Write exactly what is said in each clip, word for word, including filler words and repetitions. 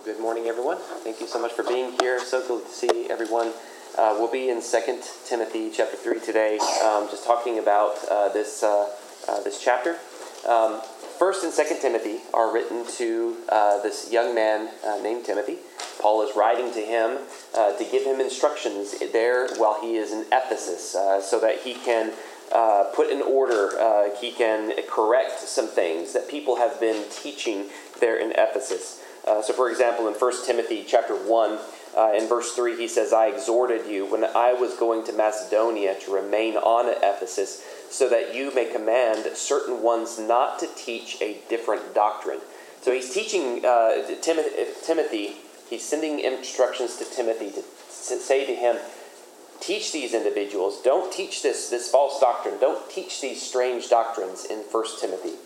Good morning, everyone. Thank you so much for being here. So good to see everyone. Uh, we'll be in Second Timothy chapter three today, um, just talking about uh, this uh, uh, this chapter. Um, First and Second Timothy are written to uh, this young man uh, named Timothy. Paul is writing to him uh, to give him instructions there while he is in Ephesus, uh, so that he can uh, put in order, uh, he can correct some things that people have been teaching there in Ephesus. Uh, so, for example, in First Timothy chapter one, uh, in verse three, he says, "I exhorted you when I was going to Macedonia to remain on at Ephesus, so that you may command certain ones not to teach a different doctrine." So he's teaching uh, Timothy, Timothy, he's sending instructions to Timothy to say to him, teach these individuals, don't teach this, this false doctrine, don't teach these strange doctrines in First Timothy.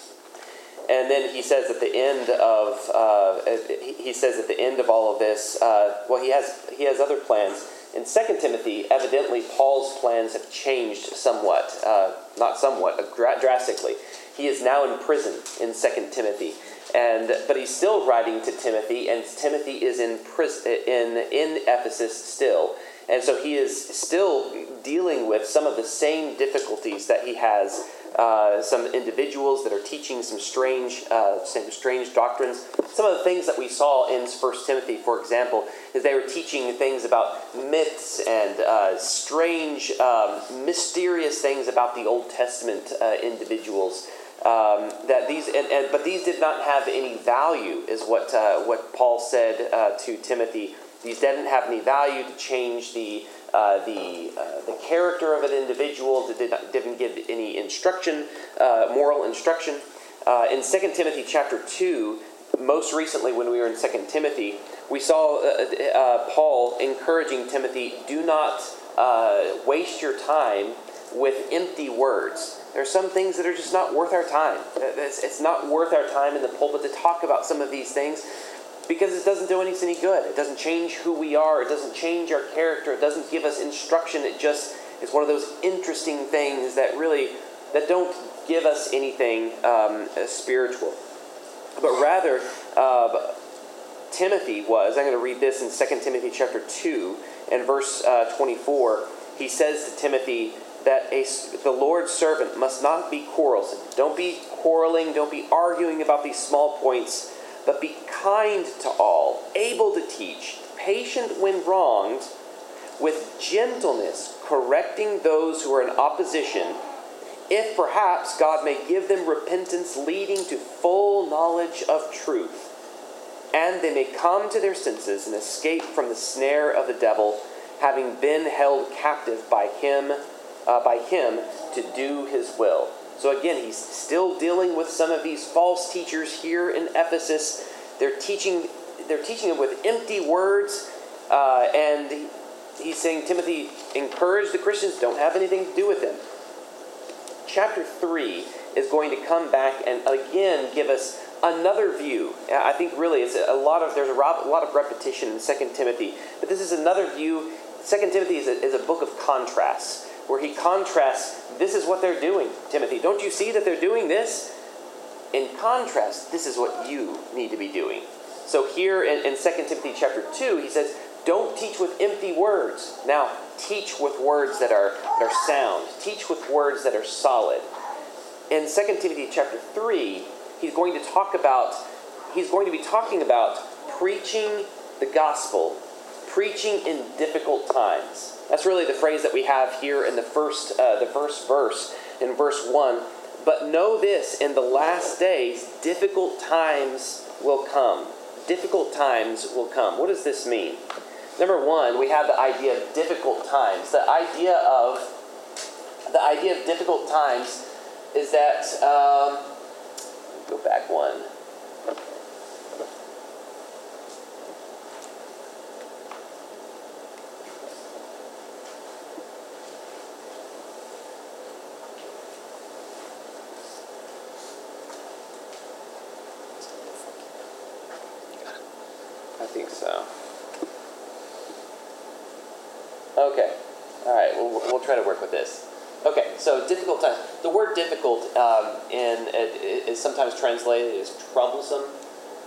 And then he says at the end of uh, he says at the end of all of this, uh, well, he has he has other plans. In Second Timothy, evidently Paul's plans have changed somewhat, uh, not somewhat, uh, drastically. He is now in prison in Second Timothy, and but he's still writing to Timothy, and Timothy is in prison in in Ephesus still, and so he is still dealing with some of the same difficulties that he has. Uh, some individuals that are teaching some strange, uh, some strange doctrines. Some of the things that we saw in First Timothy, for example, is they were teaching things about myths and uh, strange, um, mysterious things about the Old Testament uh, individuals. Um, that these, and, and but these did not have any value, is what uh, what Paul said uh, to Timothy. These didn't have any value to change the. Uh, the uh, the character of an individual, that did not, didn't give any instruction, uh, moral instruction. Uh, in Second Timothy chapter two, most recently when we were in Second Timothy, we saw uh, uh, Paul encouraging Timothy, do not uh, waste your time with empty words. There are some things that are just not worth our time. It's, it's not worth our time in the pulpit to talk about some of these things, because it doesn't do us any good. It doesn't change who we are. It doesn't change our character. It doesn't give us instruction. It just is one of those interesting things that really, that don't give us anything um, spiritual. But rather, uh, Timothy was, I'm going to read this in Second Timothy chapter two and verse uh, twenty-four. He says to Timothy that a, the Lord's servant must not be quarrelsome. Don't be quarreling. Don't be arguing about these small points, but be kind to all, able to teach, patient when wronged, with gentleness, correcting those who are in opposition, if perhaps God may give them repentance leading to full knowledge of truth, and they may come to their senses and escape from the snare of the devil, having been held captive by him, uh, by him to do his will. So again, he's still dealing with some of these false teachers here in Ephesus. They're teaching, they're teaching them with empty words, uh, and he's saying, Timothy, encourage the Christians, don't have anything to do with them. Chapter three is going to come back and again give us another view. I think really it's a lot of, there's a lot of repetition in Second Timothy, but this is another view. Second Timothy is a, is a book of contrasts, where he contrasts, this is what they're doing, Timothy. Don't you see that they're doing this? In contrast, this is what you need to be doing. So here in, in Second Timothy chapter two, he says, don't teach with empty words. Now, teach with words that are, that are sound. Teach with words that are solid. In Second Timothy chapter three, he's going to talk about, he's going to be talking about preaching the gospel, preaching in difficult times. That's really the phrase that we have here in the first, uh, the first verse, in verse one. But know this, in the last days, difficult times will come. Difficult times will come. What does this mean? Number one, we have the idea of difficult times. The idea of, the idea of difficult times is that, um, go back one. I think so. Okay. All right. We'll, we'll try to work with this. Okay. So difficult times. The word difficult um, in, is sometimes translated as troublesome.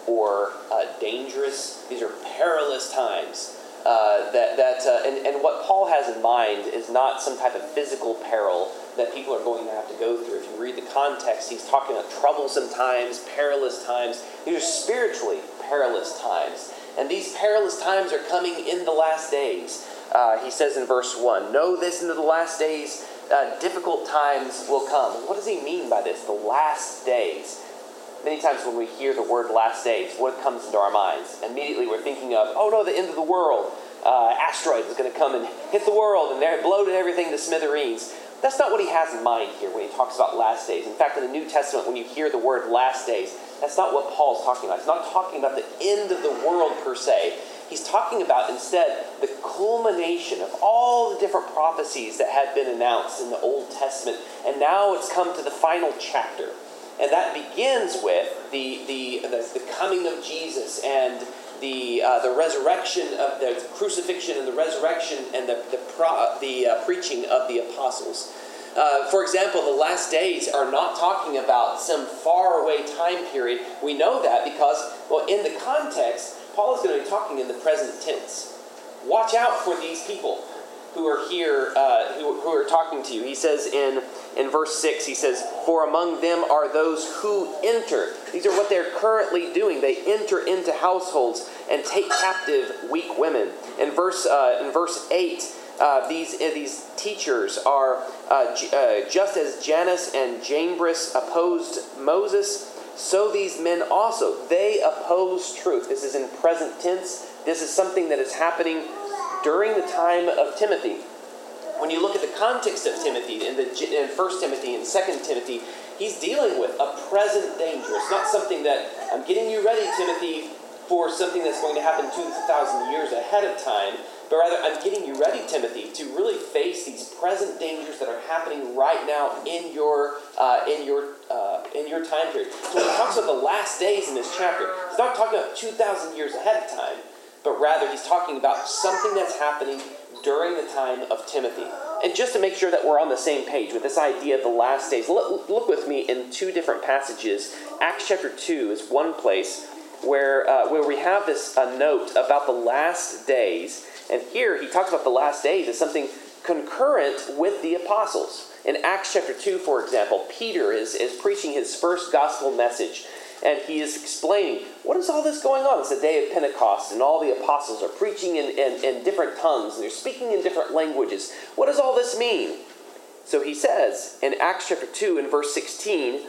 or uh, dangerous. These are perilous times. Uh, that that uh, and, and what Paul has in mind is not some type of physical peril that people are going to have to go through. If you read the context, he's talking about troublesome times, perilous times. These are spiritually perilous times. And these perilous times are coming in the last days. Uh, he says in verse one, know this, into the last days, uh, difficult times will come. What does he mean by this? The last days. Many times when we hear the word last days, what comes into our minds? Immediately we're thinking of, oh no, the end of the world. Uh, asteroid is going to come and hit the world and they're blow everything to smithereens. That's not what he has in mind here when he talks about last days. In fact, in the New Testament, when you hear the word last days, that's not what Paul's talking about. He's not talking about the end of the world per se. He's talking about instead the culmination of all the different prophecies that had been announced in the Old Testament. And now it's come to the final chapter. And that begins with the the, the, the coming of Jesus and the uh, the resurrection of the crucifixion and the resurrection and the the, pro, the uh, preaching of the apostles. Uh, for example, the last days are not talking about some faraway time period. We know that because, well, in the context, Paul is going to be talking in the present tense. Watch out for these people who are here, uh, who, who are talking to you. He says in, in verse six, he says, for among them are those who enter. These are what they're currently doing. They enter into households and take captive weak women. In verse, uh, in verse eight, uh, these, uh, these teachers are uh, j- uh, just as Jannes and Jambres opposed Moses, so these men also, they oppose truth. This is in present tense. This is something that is happening during the time of Timothy. When you look at the context of Timothy in, the, in First Timothy and Second Timothy, he's dealing with a present danger. It's not something that, I'm getting you ready, Timothy, for something that's going to happen two thousand years ahead of time, but rather I'm getting you ready, Timothy, to really face these present dangers that are happening right now in your uh, in your uh, in your time period. So when he talks about the last days in this chapter, he's not talking about two thousand years ahead of time, but rather he's talking about something that's happening during the time of Timothy. And just to make sure that we're on the same page with this idea of the last days, look, look with me in two different passages. Acts chapter two is one place where uh, where we have this uh, note about the last days. And here he talks about the last days as something concurrent with the apostles. In Acts chapter two, for example, Peter is, is preaching his first gospel message. And he is explaining, what is all this going on? It's the day of Pentecost, and all the apostles are preaching in, in, in different tongues, and they're speaking in different languages. What does all this mean? So he says in Acts chapter two and verse sixteen,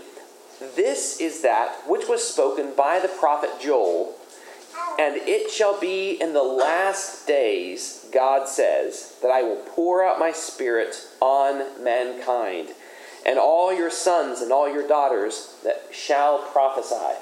this is that which was spoken by the prophet Joel, and it shall be in the last days, God says, that I will pour out my spirit on mankind, and all your sons and all your daughters that shall prophesy.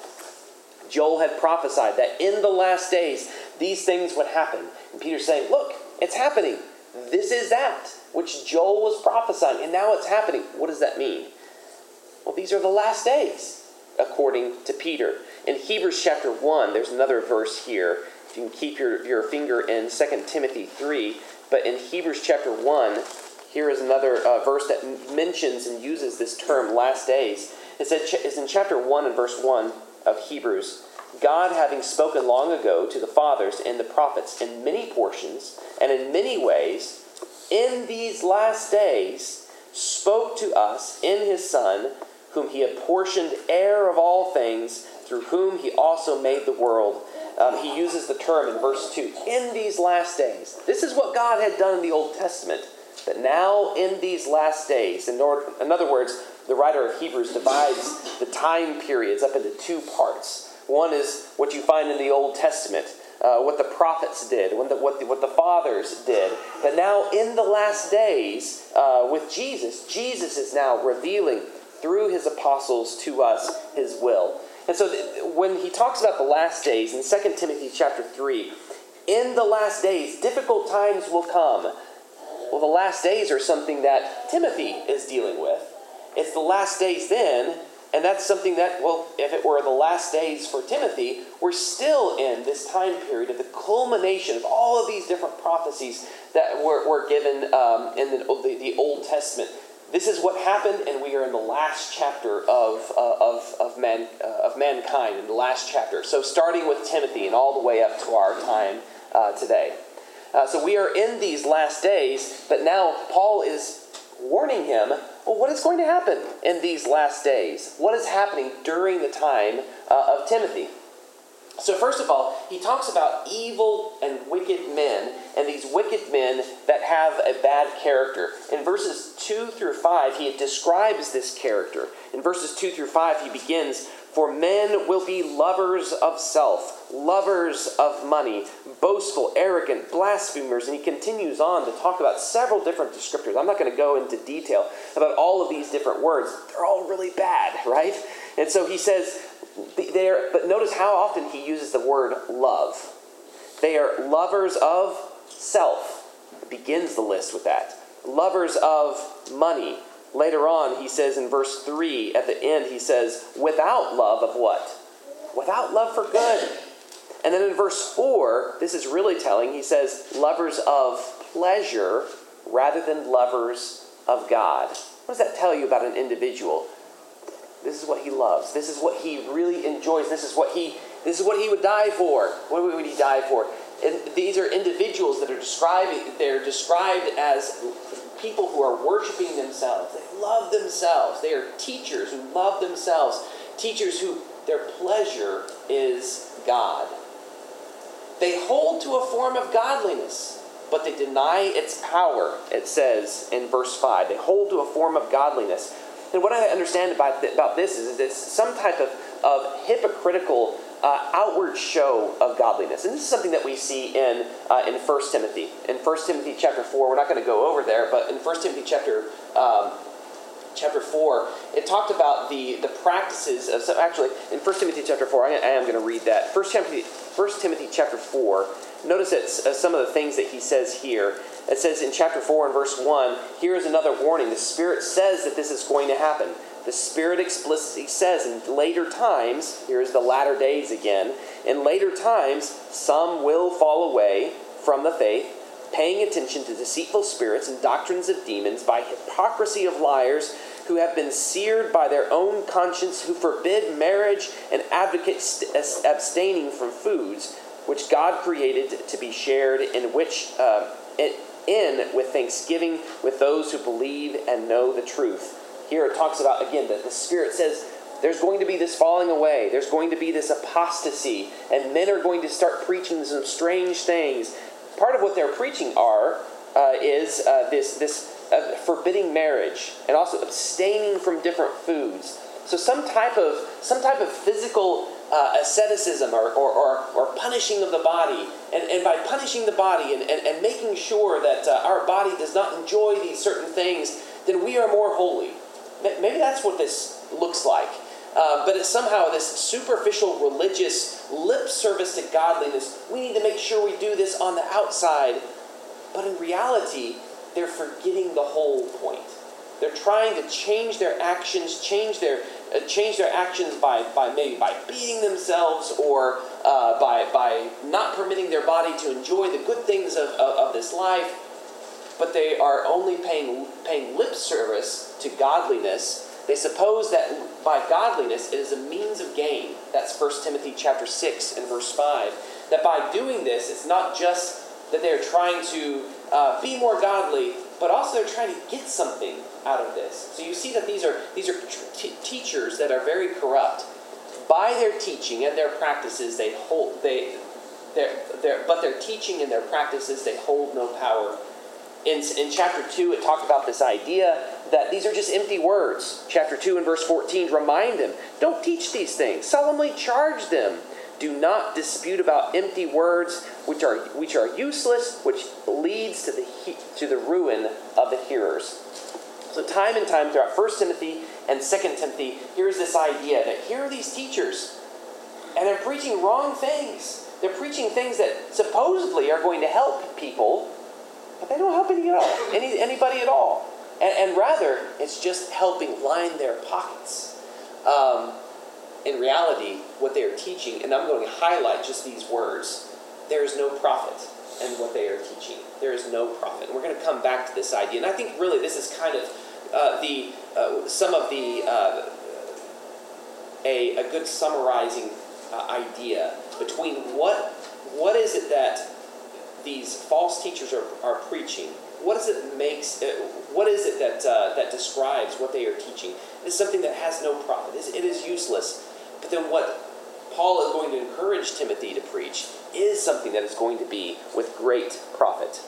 Joel had prophesied that in the last days, these things would happen. And Peter's saying, look, it's happening. This is that which Joel was prophesying, and now it's happening. What does that mean? Well, these are the last days, according to Peter. In Hebrews chapter one, there's another verse here. If you can keep your, your finger in Second Timothy three, but in Hebrews chapter one, here is another uh, verse that mentions and uses this term, last days. It said, it's in chapter one and verse one of Hebrews. God, having spoken long ago to the fathers and the prophets in many portions and in many ways, in these last days spoke to us in his Son, whom he apportioned heir of all things, through whom he also made the world. Um, he uses the term in verse two, in these last days. This is what God had done in the Old Testament. But now in these last days, in, order, in other words, the writer of Hebrews divides the time periods up into two parts. One is what you find in the Old Testament, uh, what the prophets did, what the, what, the, what the fathers did. But now in the last days, uh, with Jesus, Jesus is now revealing through his apostles to us his will. And so th- when he talks about the last days in Second Timothy chapter three, in the last days, difficult times will come. Well, the last days are something that Timothy is dealing with. It's the last days then, and that's something that, well, if it were the last days for Timothy, we're still in this time period of the culmination of all of these different prophecies that were, were given um, in the, the, the Old Testament. this is what happened, and we are in the last chapter of uh, of of man uh, of mankind, in the last chapter. So starting with Timothy and all the way up to our time uh, today. Uh, so we are in these last days, but now Paul is warning him, well, what is going to happen in these last days? What is happening during the time uh, of Timothy? So first of all, he talks about evil and wicked men, and these wicked men that have a bad character. In verses two through five, he describes this character. In verses two through five, he begins, "For men will be lovers of self, lovers of money, boastful, arrogant, blasphemers," and he continues on to talk about several different descriptors. I'm not going to go into detail about all of these different words. They're all really bad, right? And so he says, they are, but notice how often he uses the word love. They are lovers of self. It begins the list with that. Lovers of money. Later on, he says in verse three, at the end, he says, without love of what? Without love for good. And then in verse four, this is really telling, he says, lovers of pleasure rather than lovers of God. What does that tell you about an individual? This is what he loves. This is what he really enjoys. This is what he this is what he would die for. What would he die for? And these are individuals that are describing they're described as people who are worshiping themselves. They love themselves. They are teachers who love themselves. Teachers who their pleasure is God. They hold to a form of godliness, but they deny its power, it says in verse five. They hold to a form of godliness. And what I understand about, th- about this is, is it's some type of, of hypocritical uh, outward show of godliness. And this is something that we see in uh, in First Timothy. In First Timothy chapter four, we're not going to go over there, but in First Timothy chapter um, chapter four, it talked about the, the practices of, so actually, in First Timothy chapter four, I, I am going to read that. First Timothy, First Timothy chapter four, notice that uh, some of the things that he says here. It says in chapter four and verse one, here is another warning. The Spirit says that this is going to happen. The Spirit explicitly says in later times, here's the latter days again, in later times, some will fall away from the faith, paying attention to deceitful spirits and doctrines of demons by hypocrisy of liars who have been seared by their own conscience, who forbid marriage and advocate st- abstaining from foods which God created to be shared, in which uh, it, in with thanksgiving with those who believe and know the truth. Here it talks about, again, that the Spirit says there's going to be this falling away. There's going to be this apostasy. And men are going to start preaching some strange things. Part of what they're preaching are uh, is uh, this, this uh, forbidding marriage and also abstaining from different foods. So some type of some type of physical uh, asceticism or, or, or, or punishing of the body. And, and by punishing the body and, and, and making sure that uh, our body does not enjoy these certain things, then we are more holy. Maybe that's what this looks like. Uh, but it's somehow this superficial religious lip service to godliness. We need to make sure we do this on the outside. But in reality, they're forgetting the whole point. They're trying to change their actions, change their uh, change their actions by, by maybe by beating themselves or uh, by by not permitting their body to enjoy the good things of, of, of this life. But they are only paying paying lip service to godliness. They suppose that by godliness it is a means of gain. That's First Timothy chapter six and verse five. That by doing this, it's not just that they're trying to uh, be more godly, but also they're trying to get something out of this. So you see that these are these are t- teachers that are very corrupt. By their teaching and their practices, they hold they their their but their teaching and their practices they hold no power. In, in chapter two, it talked about this idea that these are just empty words. Chapter two and verse fourteen, remind them, don't teach these things. Solemnly charge them. Do not dispute about empty words which are which are useless, which leads to the to the ruin of the hearers. So time and time throughout First Timothy and Second Timothy, here's this idea that here are these teachers, and they're preaching wrong things. They're preaching things that supposedly are going to help people, but they don't help any at all, any, anybody at all. And, and rather, it's just helping line their pockets. Um, in reality, what they are teaching, and I'm going to highlight just these words, there is no profit in what they are teaching. There is no profit. And we're going to come back to this idea. And I think really this is kind of uh, the uh, some of the uh, a a good summarizing uh, idea between what what is it that these false teachers are, are preaching. What is it makes? Uh, what is it that uh, that describes what they are teaching? It's something that has no profit. It's, it is useless. But then what Paul is going to encourage Timothy to preach is something that is going to be with great profit.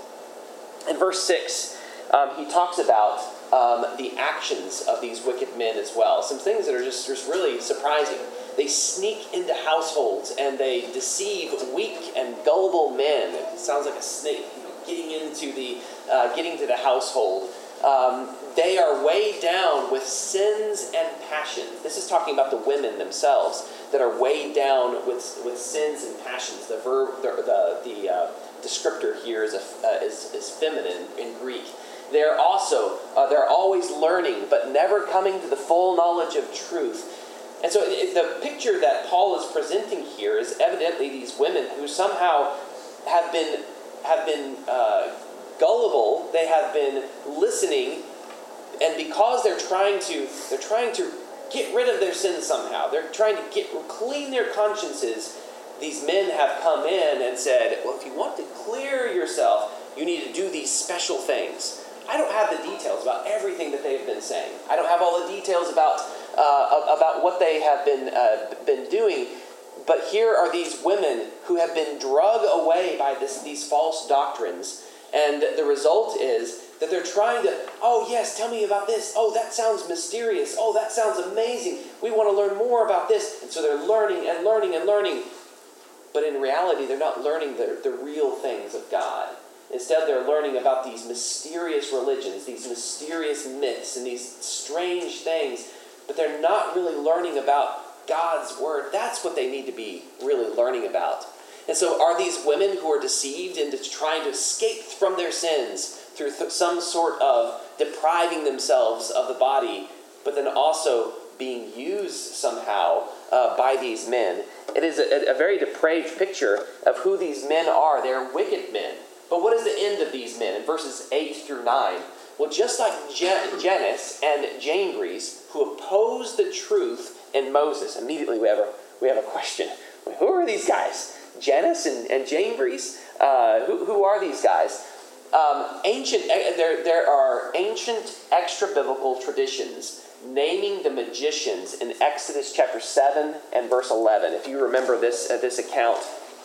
In verse six, um, he talks about um, the actions of these wicked men as well. Some things that are just, just really surprising. They sneak into households and they deceive weak and gullible men. It sounds like a snake getting into the uh, getting to the household. Um, they are weighed down with sins and passions. This is talking about the women themselves that are weighed down with with sins and passions. The verb, the the, the uh, descriptor here is a, uh, is, is feminine in Greek. They're also uh, they're always learning, but never coming to the full knowledge of truth. And so it, the picture that Paul is presenting here is evidently these women who somehow have been have been uh, gullible. They have been listening, and because they're trying to they're trying to get rid of their sins somehow. They're trying to get clean their consciences. These men have come in and said, well, if you want to clear yourself, you need to do these special things. I don't have the details about everything that they've been saying. I don't have all the details about uh, about what they have been uh, been doing. But here are these women who have been drug away by this, these false doctrines. And the result is that they're trying to, oh yes, tell me about this. Oh, that sounds mysterious. Oh, that sounds amazing. We want to learn more about this. And so they're learning and learning and learning. But in reality, they're not learning the, the real things of God. Instead, they're learning about these mysterious religions, these mysterious myths, and these strange things. But they're not really learning about God's word. That's what they need to be really learning about. And so are these women who are deceived into trying to escape from their sins through th- some sort of depriving themselves of the body, but then also being used somehow uh, by these men? It is a, a very depraved picture of who these men are. They're wicked men. But what is the end of these men? In verses eight through nine, well, just like Jan- Jannes and Jambres, who opposed the truth in Moses, immediately we have a, we have a question. Who are these guys? Jannes and, and Jambres? Uh, who, who are these guys? Um, ancient, there, there are ancient extra-biblical traditions naming the magicians in Exodus chapter seven and verse eleven. If you remember this, uh, this account,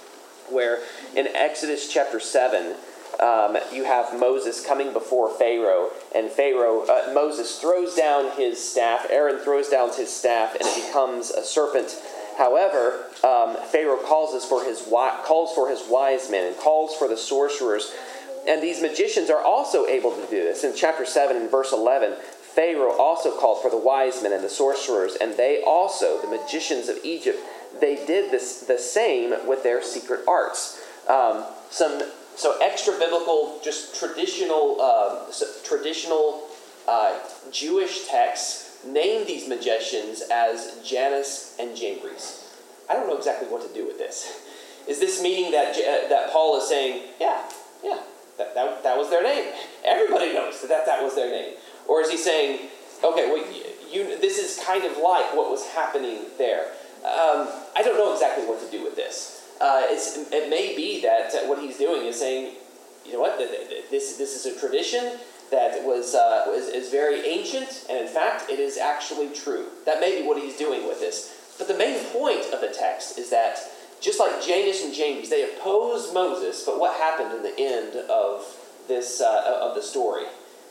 where in Exodus chapter seven, um, you have Moses coming before Pharaoh, and Pharaoh, uh, Moses throws down his staff, Aaron throws down his staff, and it becomes a serpent. However, um, Pharaoh calls us for his calls for his wise men and calls for the sorcerers, and these magicians are also able to do this. In chapter seven and verse eleven, Pharaoh also called for the wise men and the sorcerers, and they also, the magicians of Egypt, they did this the same with their secret arts. Um, some so extra biblical, just traditional, uh, traditional uh, Jewish texts name these magicians as Jannes and Jambres. I don't know exactly what to do with this. Is this meaning that uh, that Paul is saying, yeah, yeah, that, that that was their name? Everybody knows that that, that was their name. Or is he saying, okay, well, you, this is kind of like what was happening there? Um, I don't know exactly what to do with this. Uh, it's, it may be that uh, what he's doing is saying, you know what, this this is a tradition that was, uh, was is very ancient, and in fact, it is actually true. That may be what he's doing with this. But the main point of the text is that just like Jannes and Jambres, they opposed Moses, but what happened in the end of this uh, of the story?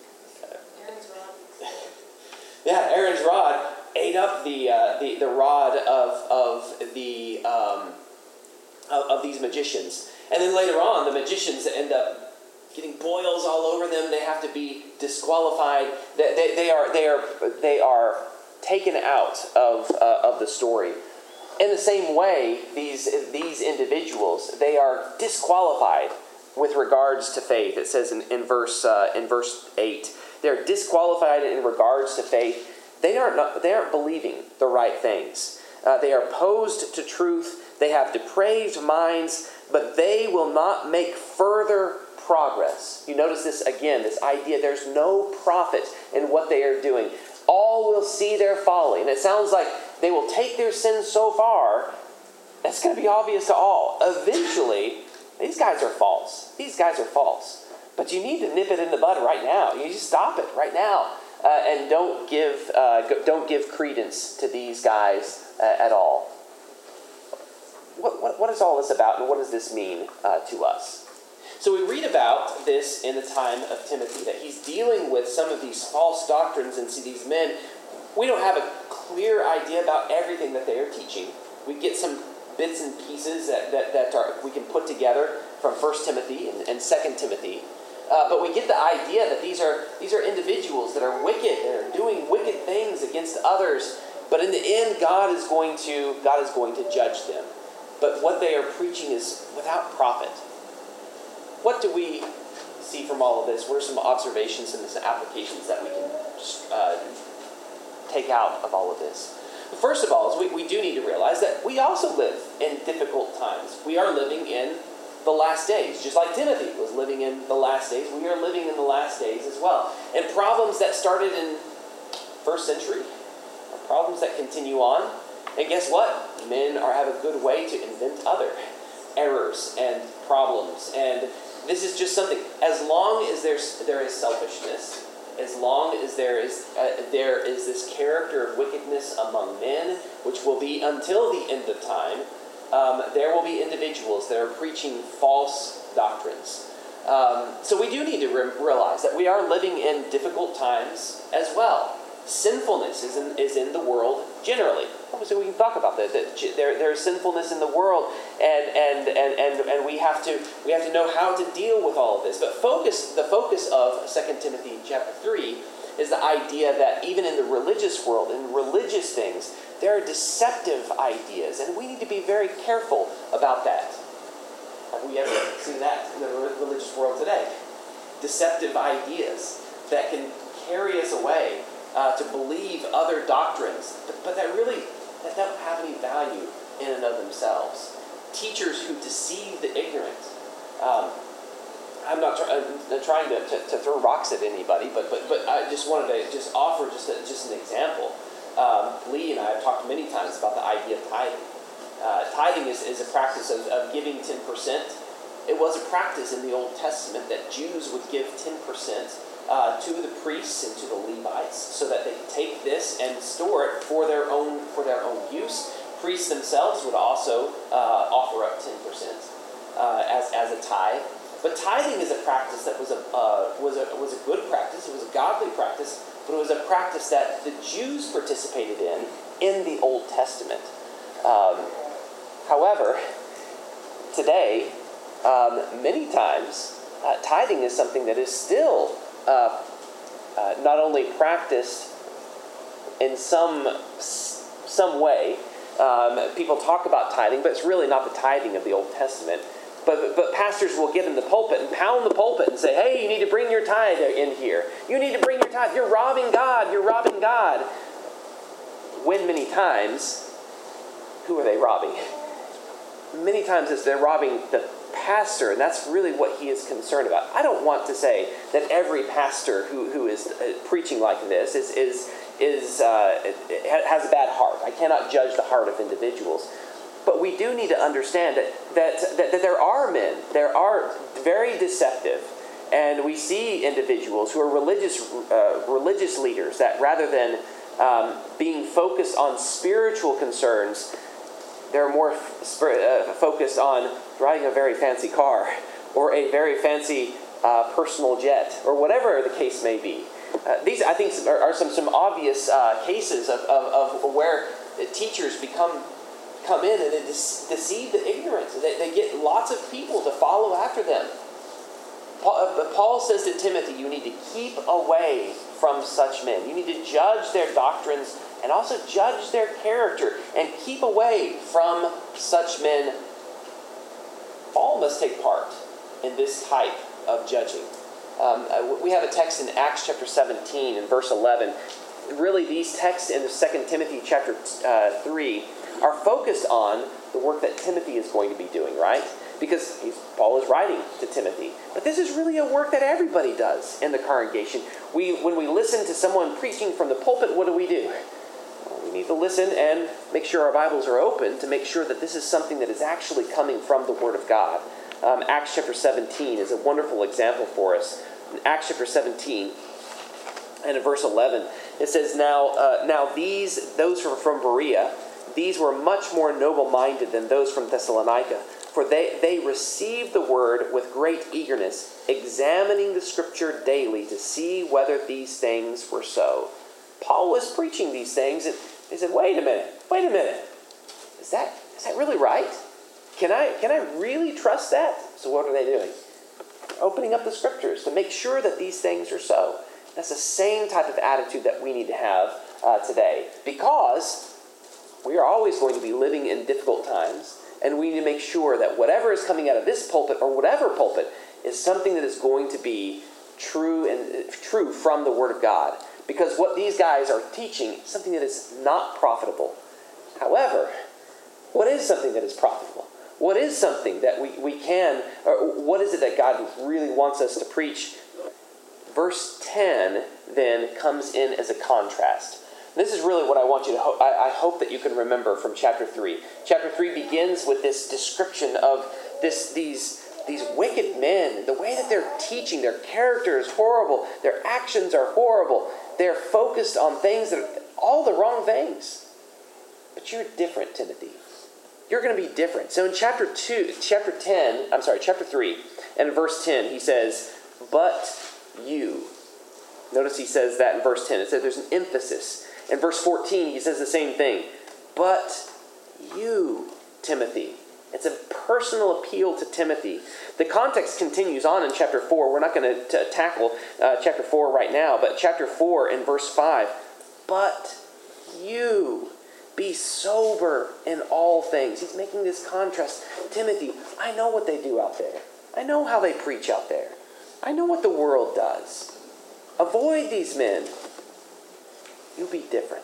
Aaron's rod. Yeah, Aaron's rod ate up the uh, the the rod of of the um, of, of these magicians, and then later on, the magicians end up getting boils all over them. They have to be disqualified. They, they, they are they are they are taken out of uh, of the story. In the same way, these these individuals, they are disqualified with regards to faith. It says in, in verse uh, in verse eight, they're disqualified in regards to faith. They aren't not, they aren't believing the right things. Uh, they are opposed to truth. They have depraved minds, but they will not make further progress. You notice this again, this idea there's no profit in what they are doing. All will see their folly. And it sounds like they will take their sins so far, that's going to be obvious to all. Eventually, these guys are false. These guys are false. But you need to nip it in the bud right now. You just stop it right now. Uh, and don't give, uh, don't give credence to these guys uh, at all. What, what, what is all this about, and what does this mean uh, to us? So we read about this in the time of Timothy, that he's dealing with some of these false doctrines, and see these men. We don't have a clear idea about everything that they are teaching. We get some bits and pieces that, that, that are, we can put together from First Timothy and, and Second Timothy. Uh, but we get the idea that these are these are individuals that are wicked, that are doing wicked things against others. But in the end, God is going to God is going to judge them. But what they are preaching is without profit. What do we see from all of this? What are some observations and some applications that we can uh, take out of all of this? First of all, is we, we do need to realize that we also live in difficult times. We are living in the last days. Just like Timothy was living in the last days, we are living in the last days as well. And problems that started in first century are problems that continue on. And guess what? Men are have a good way to invent other errors and problems. And this is just something. As long as there's there is selfishness, as long as there is uh, there is this character of wickedness among men, which will be until the end of time, um, there will be individuals that are preaching false doctrines. Um, so we do need to re- realize that we are living in difficult times as well. Sinfulness is in, is in the world generally. So we can talk about that. that there, there is sinfulness in the world, and, and and and and we have to we have to know how to deal with all of this. But focus the focus of Second Timothy chapter three is the idea that even in the religious world, in religious things, there are deceptive ideas, and we need to be very careful about that. Have we ever seen that in the religious world today? Deceptive ideas that can carry us away uh, to believe other doctrines, but, but that really that don't have any value in and of themselves. Teachers who deceive the ignorant. Um, I'm not, try, I'm not trying to, to, to throw rocks at anybody, but but but I just wanted to just offer just a, just an example. Um, Lee and I have talked many times about the idea of tithing. Uh, tithing is, is a practice of, of giving ten percent. It was a practice in the Old Testament that Jews would give ten percent uh, to the priests and to the Levites, so that they could take this and store it for their own for their own use. Priests themselves would also uh, offer up ten percent uh, as as a tithe. But tithing is a practice that was a uh, was a was a good practice. It was a godly practice, but it was a practice that the Jews participated in in the Old Testament. Um, however, today, um, many times, uh, tithing is something that is still uh, uh, not only practiced in some some way. Um, people talk about tithing, but it's really not the tithing of the Old Testament. But, but pastors will get in the pulpit and pound the pulpit and say, hey, you need to bring your tithe in here. You need to bring your tithe. You're robbing God. You're robbing God. When many times, who are they robbing? Many times it's they're robbing the pastor, and that's really what he is concerned about. I don't want to say that every pastor who, who is preaching like this is, is, is uh, has a bad heart. I cannot judge the heart of individuals. But we do need to understand that, that, that, that there are men, there are very deceptive, and we see individuals who are religious uh, religious leaders that rather than um, being focused on spiritual concerns, they're more sp- uh, focused on driving a very fancy car or a very fancy uh, personal jet or whatever the case may be. Uh, these, I think, are, are some, some obvious uh, cases of, of, of where teachers become... come in and they deceive the ignorant. They, they get lots of people to follow after them. Paul, but Paul says to Timothy, you need to keep away from such men. You need to judge their doctrines and also judge their character and keep away from such men. All must take part in this type of judging. Um, we have a text in Acts chapter seventeen and verse eleven. Really, these texts in the Second Timothy chapter uh, three are focused on the work that Timothy is going to be doing, right? because he's, Paul is writing to Timothy. But this is really a work that everybody does in the congregation. We, when we listen to someone preaching from the pulpit, what do we do? Well, we need to listen and make sure our Bibles are open to make sure that this is something that is actually coming from the Word of God. Um, Acts chapter seventeen is a wonderful example for us. In Acts chapter seventeen, and in verse eleven, it says, Now, uh, now these, those who were from Berea, these were much more noble-minded than those from Thessalonica, for they, they received the word with great eagerness, examining the Scripture daily to see whether these things were so. Paul was preaching these things, and they said, wait a minute, wait a minute. Is that, is that really right? Can I, can I really trust that? So what are they doing? Opening up the Scriptures to make sure that these things are so. That's the same type of attitude that we need to have uh, today, because we are always going to be living in difficult times, and we need to make sure that whatever is coming out of this pulpit or whatever pulpit is something that is going to be true and uh, true from the Word of God. Because what these guys are teaching is something that is not profitable. However, what is something that is profitable? What is something that we, we can, or what is it that God really wants us to preach? Verse ten then comes in as a contrast. This is really what I want you to, ho- I, I hope that you can remember from chapter three. Chapter three begins with this description of this these, these wicked men, the way that they're teaching, their character is horrible, their actions are horrible, they're focused on things that are all the wrong things. But you're different, Timothy. You're going to be different. So in chapter two, chapter ten, I'm sorry, chapter three, and in verse ten, he says, but you. Notice he says that in verse ten. It says there's an emphasis. In verse fourteen, he says the same thing. But you, Timothy. It's a personal appeal to Timothy. The context continues on in chapter four. We're not going to tackle uh, chapter four right now, but chapter four in verse five. But you, be sober in all things. He's making this contrast. Timothy, I know what they do out there. I know how they preach out there. I know what the world does. Avoid these men. You'll be different.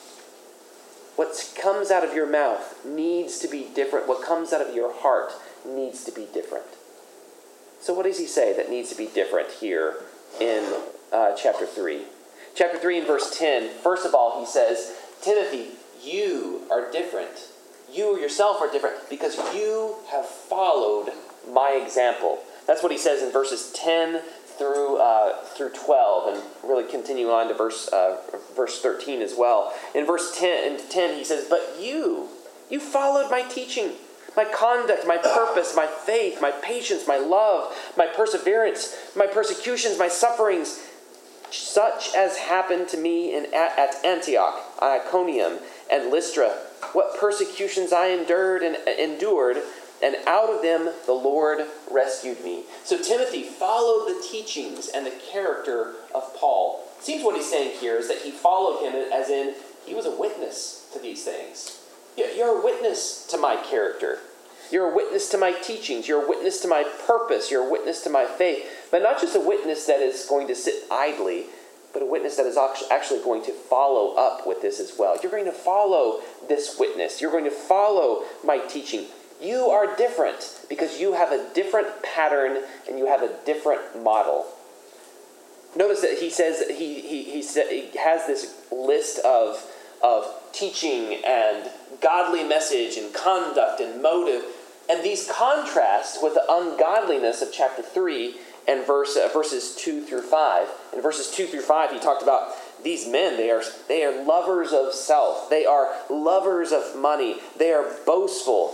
What comes out of your mouth needs to be different. What comes out of your heart needs to be different. So what does he say that needs to be different here in uh, chapter three? Chapter three and verse ten, first of all, he says, Timothy, you are different. You yourself are different because you have followed my example. That's what he says in verses ten through uh, through twelve, and really continue on to verse uh, verse thirteen as well. In verse ten, in ten, he says, "But you, you followed my teaching, my conduct, my purpose, my faith, my patience, my love, my perseverance, my persecutions, my sufferings, such as happened to me in at Antioch, Iconium, and Lystra. What persecutions I endured and endured." And out of them the Lord rescued me. So Timothy followed the teachings and the character of Paul. It seems what he's saying here is that he followed him as in he was a witness to these things. You're a witness to my character. You're a witness to my teachings. You're a witness to my purpose. You're a witness to my faith. But not just a witness that is going to sit idly, but a witness that is actually going to follow up with this as well. You're going to follow this witness. You're going to follow my teaching. You are different because you have a different pattern and you have a different model. Notice that he says that he he he, sa- he has this list of of teaching and godly message and conduct and motive, and these contrast with the ungodliness of chapter three and verse uh, verses two through five. In verses two through five, he talked about these men. They are they are lovers of self. They are lovers of money. They are boastful.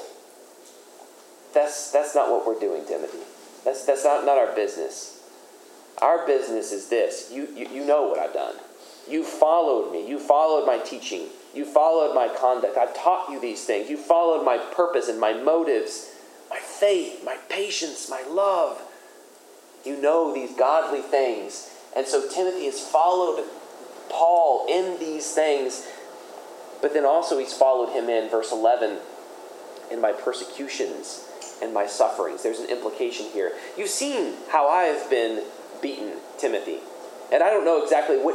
That's that's not what we're doing, Timothy. That's that's not, not our business. Our business is this. You, you you know what I've done. You followed me. You followed my teaching. You followed my conduct. I've taught you these things. You followed my purpose and my motives, my faith, my patience, my love. You know these godly things. And so Timothy has followed Paul in these things, but then also he's followed him in verse eleven in my persecutions and my sufferings. There's an implication here. You've seen how I've been beaten, Timothy. And I don't know exactly which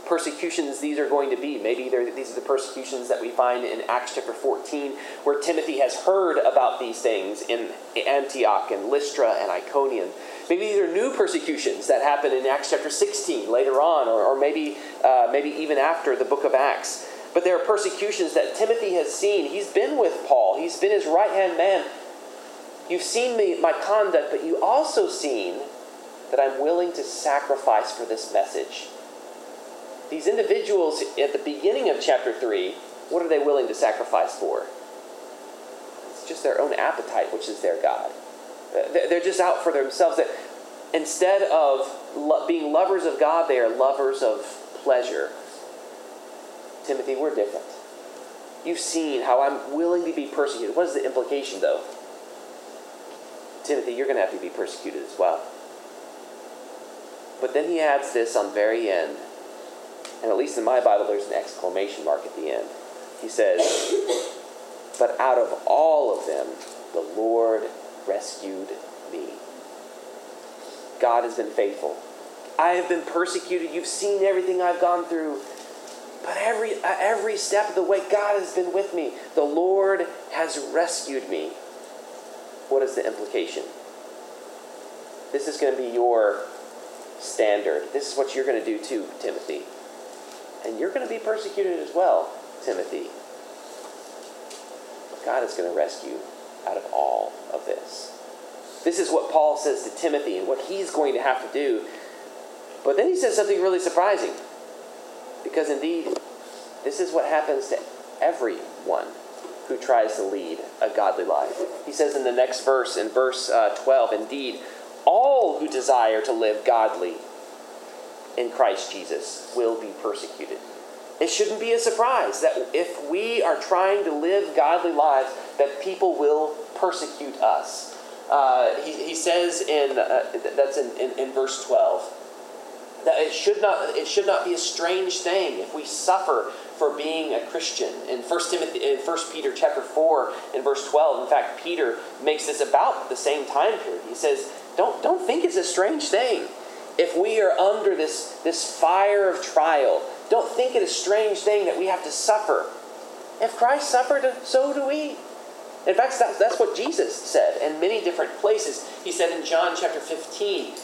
persecutions these are going to be. Maybe these are the persecutions that we find in Acts chapter fourteen, where Timothy has heard about these things in Antioch and Lystra and Iconium. Maybe these are new persecutions that happen in Acts chapter sixteen later on, or, or maybe uh, maybe even after the book of Acts. But there are persecutions that Timothy has seen. He's been with Paul. He's been his right-hand man. You've seen me, my conduct, but you also seen that I'm willing to sacrifice for this message. These individuals at the beginning of chapter three, what are they willing to sacrifice for? It's just their own appetite, which is their God. They're just out for themselves. Instead of being lovers of God, they are lovers of pleasure. Timothy, we're different. You've seen how I'm willing to be persecuted. What is the implication, though? Timothy, you're going to have to be persecuted as well. But then he adds this on the very end. And at least in my Bible, there's an exclamation mark at the end. He says, but out of all of them, the Lord rescued me. God has been faithful. I have been persecuted. You've seen everything I've gone through. But every every step of the way, God has been with me. The Lord has rescued me. What is the implication? This is going to be your standard. This is what you're going to do too, Timothy. And you're going to be persecuted as well, Timothy. But God is going to rescue out of all of this. This is what Paul says to Timothy and what he's going to have to do. But then he says something really surprising. Because indeed, this is what happens to everyone who tries to lead a godly life. He says in the next verse, in verse uh, twelve, indeed, all who desire to live godly in Christ Jesus will be persecuted. It shouldn't be a surprise that if we are trying to live godly lives, that people will persecute us. Uh, he, he says in uh, that's in, in, in verse twelve that it should not it should not be a strange thing if we suffer for being a Christian. In First Timothy, in First Peter chapter four, in verse twelve, in fact, Peter makes this about the same time period. He says, "Don't don't think it's a strange thing if we are under this this fire of trial. Don't think it a strange thing that we have to suffer. If Christ suffered, so do we." In fact, that's, that's what Jesus said in many different places. He said in John chapter fifteen,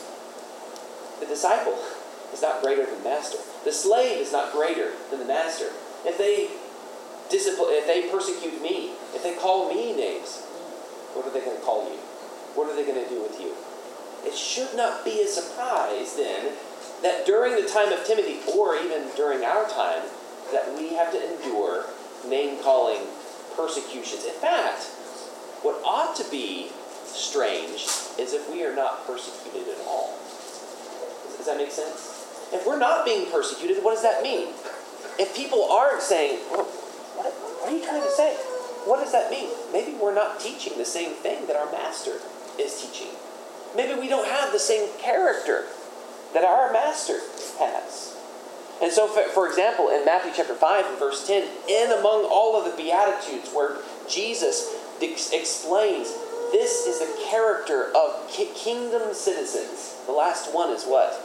the disciple is not greater than the master. The slave is not greater than the master. If they discipline, if they persecute me, if they call me names, what are they going to call you? What are they going to do with you? It should not be a surprise then that during the time of Timothy, or even during our time, that we have to endure name-calling persecutions. In fact, what ought to be strange is if we are not persecuted at all. Does that make sense? If we're not being persecuted, what does that mean? If people aren't saying, well, what, what are you trying to say? What does that mean? Maybe we're not teaching the same thing that our master is teaching. Maybe we don't have the same character that our master has. And so, for, for example, in Matthew chapter five and verse ten, in among all of the Beatitudes where Jesus ex- explains this is the character of ki- kingdom citizens. The last one is what?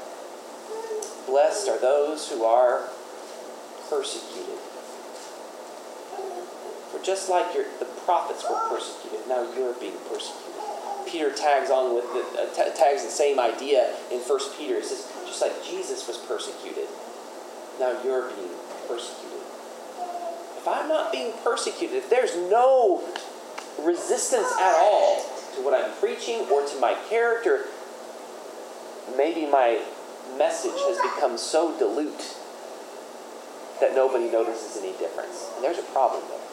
Blessed are those who are persecuted. For just like your, the prophets were persecuted, now you're being persecuted. Peter tags on with the, uh, t- tags the same idea in First Peter. He says, just like Jesus was persecuted, now you're being persecuted. If I'm not being persecuted, if there's no resistance at all to what I'm preaching or to my character, maybe my message has become so dilute that nobody notices any difference. And there's a problem there.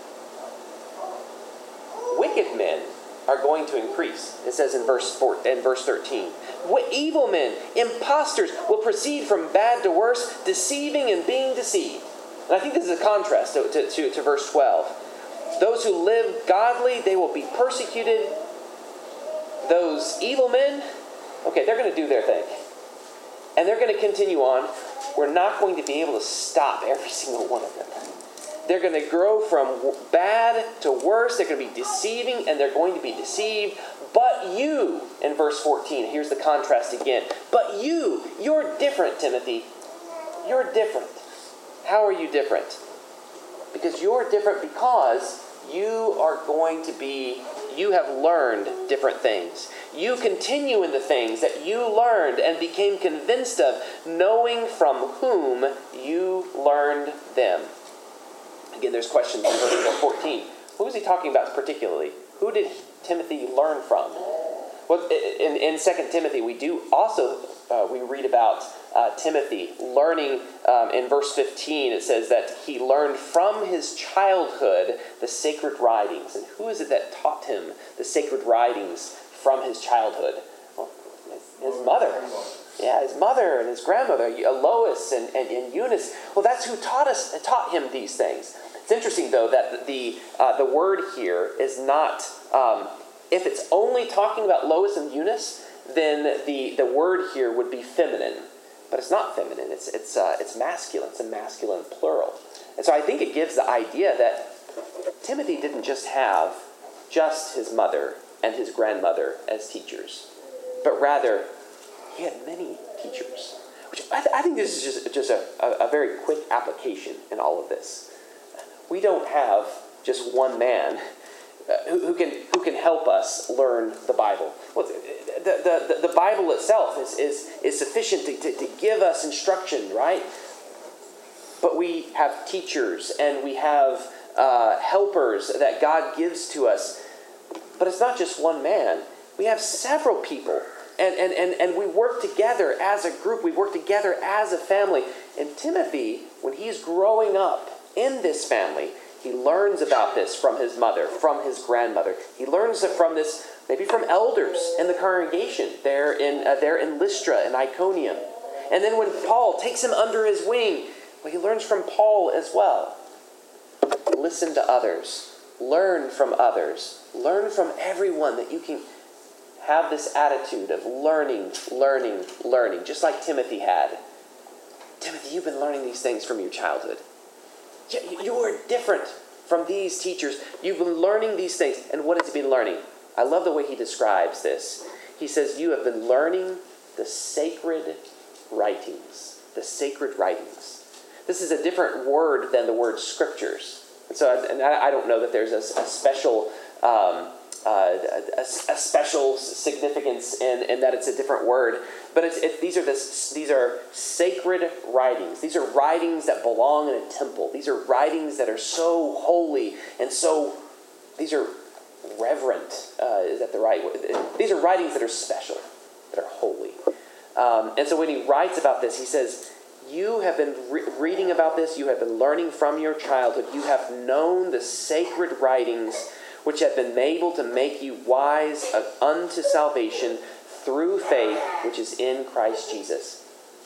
Wicked men are going to increase. It says in verse four, in verse thirteen, evil men, impostors, will proceed from bad to worse, deceiving and being deceived. And I think this is a contrast to, to, to, to verse twelve. Those who live godly, they will be persecuted. Those evil men, okay, they're going to do their thing. And they're going to continue on. We're not going to be able to stop every single one of them. They're going to grow from bad to worse. They're going to be deceiving, and they're going to be deceived. But you, in verse fourteen, here's the contrast again. But you, you're different, Timothy. You're different. How are you different? Because you're different because you are going to be, you have learned different things. You continue in the things that you learned and became convinced of, knowing from whom you learned them. Again, there's questions in verse fourteen. Who is he talking about particularly? Who did Timothy learn from? Well, in, in Second Timothy, we do also, uh, we read about uh, Timothy learning um, in verse fifteen. It says that he learned from his childhood the sacred writings. And who is it that taught him the sacred writings from his childhood? Well, his, his mother. Yeah, his mother and his grandmother, Lois and, and, and Eunice. Well, that's who taught us, taught him these things. It's interesting, though, that the uh, the word here is not, um, if it's only talking about Lois and Eunice, then the, the word here would be feminine. But it's not feminine, it's it's uh, it's masculine, it's a masculine plural. And so I think it gives the idea that Timothy didn't just have just his mother and his grandmother as teachers, but rather he had many teachers. Which I, th- I think this is just, just a, a, a very quick application in all of this. We don't have just one man uh, who, who can who can help us learn the Bible. Well, the, the, the, the Bible itself is, is, is sufficient to, to, to give us instruction, right? But we have teachers and we have uh, helpers that God gives to us. But it's not just one man. We have several people. And, and, and, and we work together as a group. We work together as a family. And Timothy, when he's growing up in this family, he learns about this from his mother, from his grandmother. He learns it from this, maybe from elders in the congregation there in, uh, there in Lystra and Iconium. And then when Paul takes him under his wing, well, he learns from Paul as well. Listen to others. Learn from others. Learn from everyone, that you can have this attitude of learning, learning, learning, just like Timothy had. Timothy, you've been learning these things from your childhood. You are different from these teachers. You've been learning these things. And what has he been learning? I love the way he describes this. He says, you have been learning the sacred writings. The sacred writings. This is a different word than the word scriptures. And so and I don't know that there's a, a special um, uh, a, a special significance in, in that it's a different word. But it's, it, these are this, these are sacred writings. These are writings that belong in a temple. These are writings that are so holy and so, these are reverent. Uh, is that the right word? These are writings that are special, that are holy. Um, and so when he writes about this, he says, you have been re- reading about this. You have been learning from your childhood. You have known the sacred writings which have been able to make you wise unto salvation through faith, which is in Christ Jesus.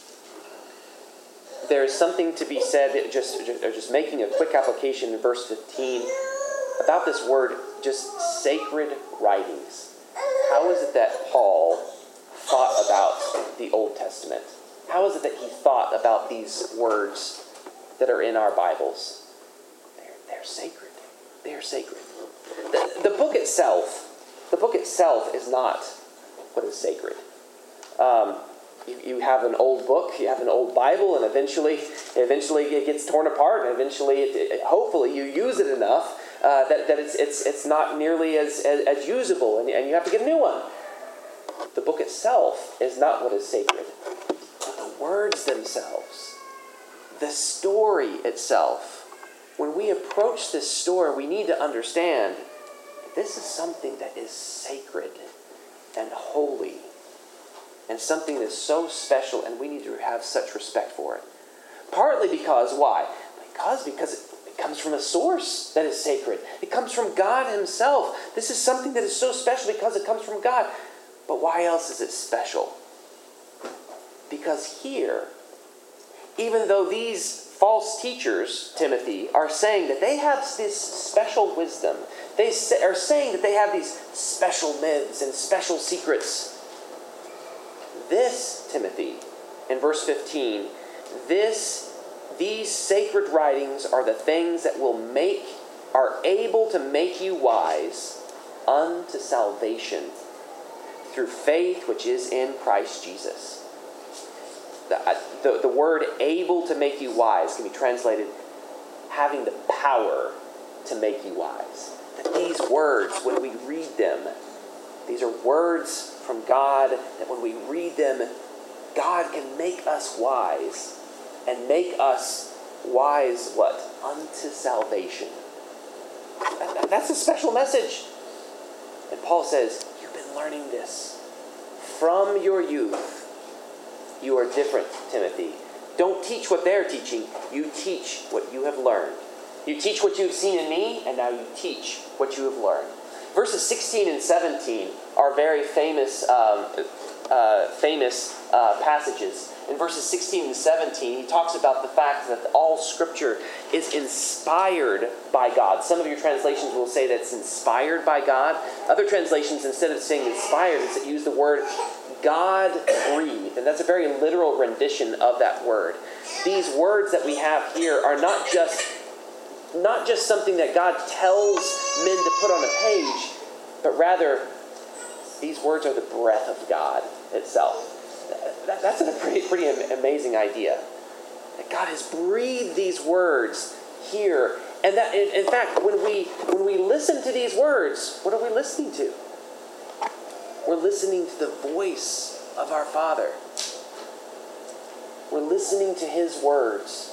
There is something to be said, just, just making a quick application in verse fifteen, about this word, just sacred writings. How is it that Paul thought about the Old Testament? How is it that he thought about these words that are in our Bibles? They're, they're sacred. They are sacred. The, the book itself, the book itself is not what is sacred. Um, you, you have an old book, you have an old Bible, and eventually, eventually it gets torn apart, and eventually, it, it, hopefully, you use it enough uh, that, that it's it's it's not nearly as as, as usable, and, and you have to get a new one. The book itself is not what is sacred, but the words themselves, the story itself. When we approach this story, we need to understand that this is something that is sacred and holy, and something that's so special, and we need to have such respect for it. Partly because, why? Because, because it comes from a source that is sacred. It comes from God himself. This is something that is so special because it comes from God. But why else is it special? Because here, even though these false teachers, Timothy, are saying that they have this special wisdom, they say, are saying that they have these special myths and special secrets. This, Timothy, in verse fifteen, this, these sacred writings are the things that will make, are able to make you wise unto salvation through faith which is in Christ Jesus. the, the word able to make you wise can be translated having the power to make you wise. That these words, when we read them, these are words from God that when we read them, God can make us wise and make us wise, what? Unto salvation. That's a special message. And Paul says, you've been learning this from your youth. You are different, Timothy. Don't teach what they're teaching. You teach what you have learned. You teach what you've seen in me, and now you teach what you have learned. Verses sixteen and seventeen are very famous um, uh, famous uh, passages. In verses sixteen and seventeen, he talks about the fact that all Scripture is inspired by God. Some of your translations will say that it's inspired by God. Other translations, instead of saying inspired, use the word God-breathed. And that's a very literal rendition of that word. These words that we have here are not just, not just something that God tells men to put on a page, but rather, these words are the breath of God itself. That, that's a pretty, pretty amazing idea. That God has breathed these words here. And that, in, in fact, when we when we listen to these words, what are we listening to? We're listening to the voice of our Father. We're listening to His words.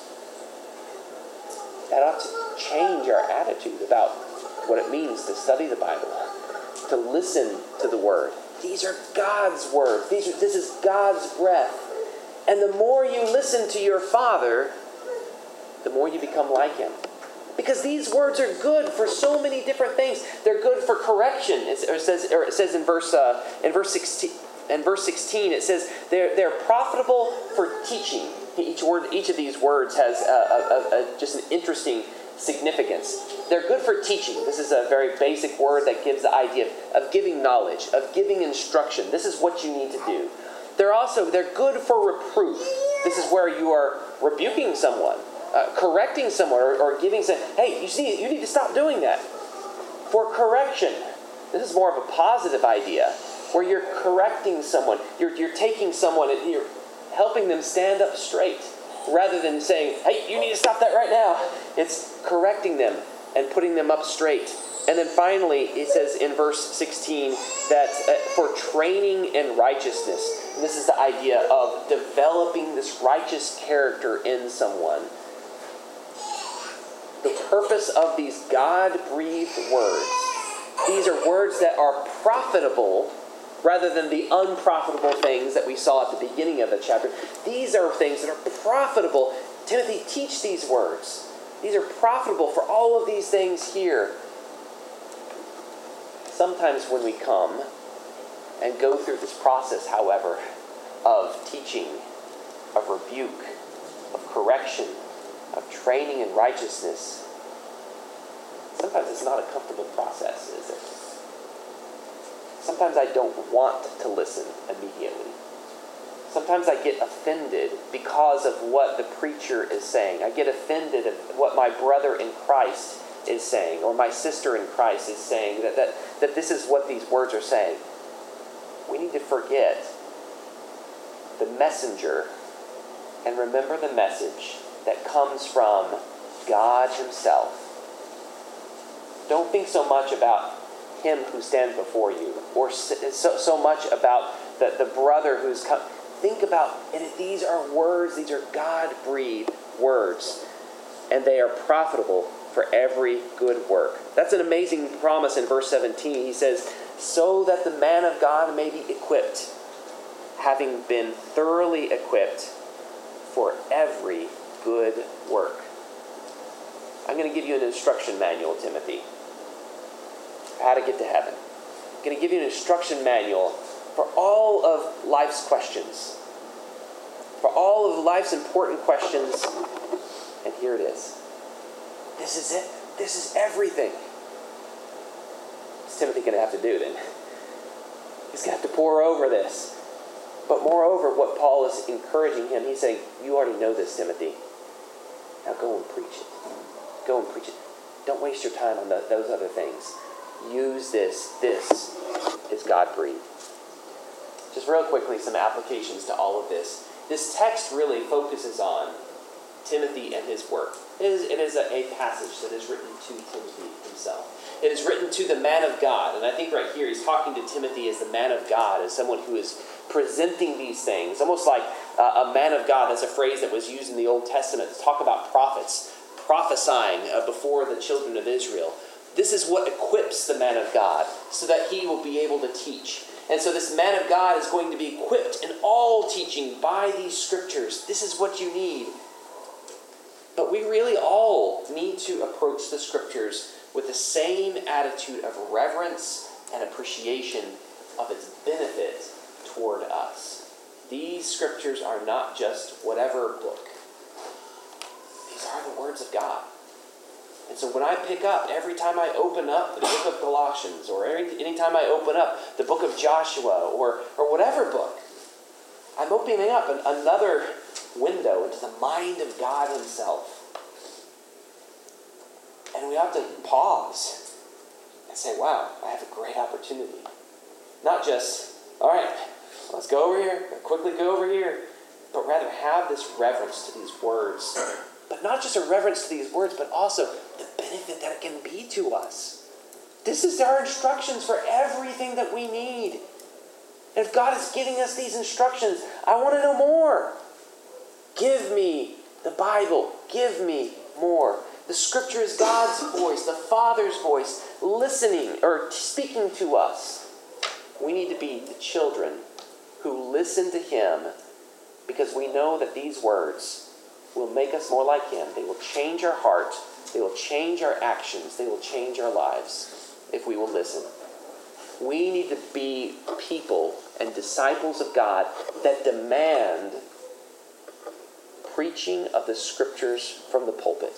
That ought to change our attitude about what it means to study the Bible, to listen to the Word. These are God's words. These are, this is God's breath. And the more you listen to your Father, the more you become like Him. Because these words are good for so many different things. They're good for correction. It says, or it says in verse uh, in verse sixteen. In verse sixteen, it says they're they're profitable for teaching. Each word, each of these words has a, a, a, just an interesting significance. They're good for teaching. This is a very basic word that gives the idea of, of giving knowledge, of giving instruction. This is what you need to do. They're also they're good for reproof. This is where you are rebuking someone. Uh, correcting someone or, or giving some, hey, you see, you need to stop doing that. For correction. This is more of a positive idea where you're correcting someone. You're, you're taking someone and you're helping them stand up straight rather than saying, hey, you need to stop that right now. It's correcting them and putting them up straight. And then finally, it says in verse sixteen that uh, for training in righteousness. And this is the idea of developing this righteous character in someone. The purpose of these God-breathed words, these are words that are profitable rather than the unprofitable things that we saw at the beginning of the chapter. These are things that are profitable. Timothy, teach these words. These are profitable for all of these things here. Sometimes when we come and go through this process, however, of teaching, of rebuke, of correction, of training in righteousness, sometimes it's not a comfortable process, is it? Sometimes I don't want to listen immediately. Sometimes I get offended because of what the preacher is saying. I get offended at what my brother in Christ is saying, or my sister in Christ is saying, that, that, that this is what these words are saying. We need to forget the messenger and remember the message that comes from God Himself. Don't think so much about Him who stands before you, or so, so much about the, the brother who's come. Think about, and these are words, these are God-breathed words, and they are profitable for every good work. That's an amazing promise in verse seventeen. He says, so that the man of God may be equipped, having been thoroughly equipped for every good work. I'm going to give you an instruction manual, Timothy, for how to get to heaven. I'm going to give you an instruction manual for all of life's questions, for all of life's important questions, and here it is. This is it. This is everything. What's Timothy going to have to do then? He's going to have to pore over this. But moreover, what Paul is encouraging him, he's saying, you already know this, Timothy. Now go and preach it. Go and preach it. Don't waste your time on the, those other things. Use this. This is God-breathed. Just real quickly, some applications to all of this. this text really focuses on Timothy and his work. It is, it is a, a passage that is written to Timothy himself. It is written to the man of God. And I think right here he's talking to Timothy as the man of God, as someone who is presenting these things. Almost like uh, a man of God. That's a phrase that was used in the Old Testament to talk about prophets prophesying uh, before the children of Israel. This is what equips the man of God so that he will be able to teach. And so this man of God is going to be equipped in all teaching by these scriptures. This is what you need. But we really all need to approach the scriptures with the same attitude of reverence and appreciation of its benefit toward us. These scriptures are not just whatever book. These are the words of God. And so when I pick up, every time I open up the book of Colossians, or every, anytime I open up the book of Joshua, or, or whatever book, I'm opening up an, another window into the mind of God himself. And we have to pause and say, wow, I have a great opportunity. Not just, all right, let's go over here, quickly go over here, but rather have this reverence to these words. But not just a reverence to these words, but also the benefit that it can be to us. This is our instructions for everything that we need. And if God is giving us these instructions, I want to know more. Give me the Bible. Give me more. The scripture is God's voice, the Father's voice, listening or speaking to us. We need to be the children who listen to him because we know that these words will make us more like him. They will change our heart. They will change our actions. They will change our lives if we will listen. We need to be people and disciples of God that demand preaching of the scriptures from the pulpit.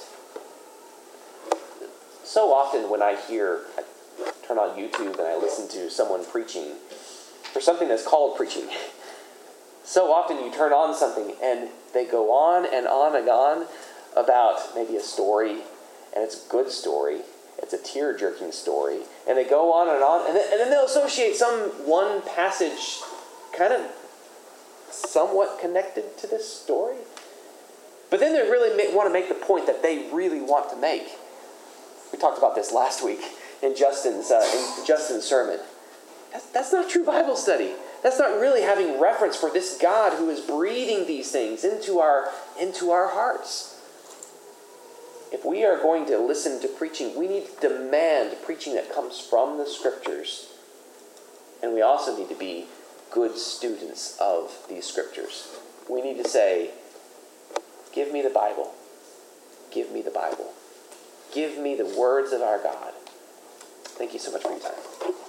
So often when I hear, I turn on YouTube and I listen to someone preaching for something that's called preaching. So often you turn on something and they go on and on and on about maybe a story, and it's a good story. It's a tear-jerking story. And they go on and on, and then, and then they'll associate some one passage kind of somewhat connected to this story. But then they really make, want to make the point that they really want to make. We talked about this last week in Justin's uh, in Justin's sermon. That's, that's not true Bible study. That's not really having reference for this God who is breathing these things into our, into our hearts. If we are going to listen to preaching, we need to demand preaching that comes from the scriptures. And we also need to be good students of these scriptures. We need to say, give me the Bible. Give me the Bible. Give me the words of our God. Thank you so much for your time.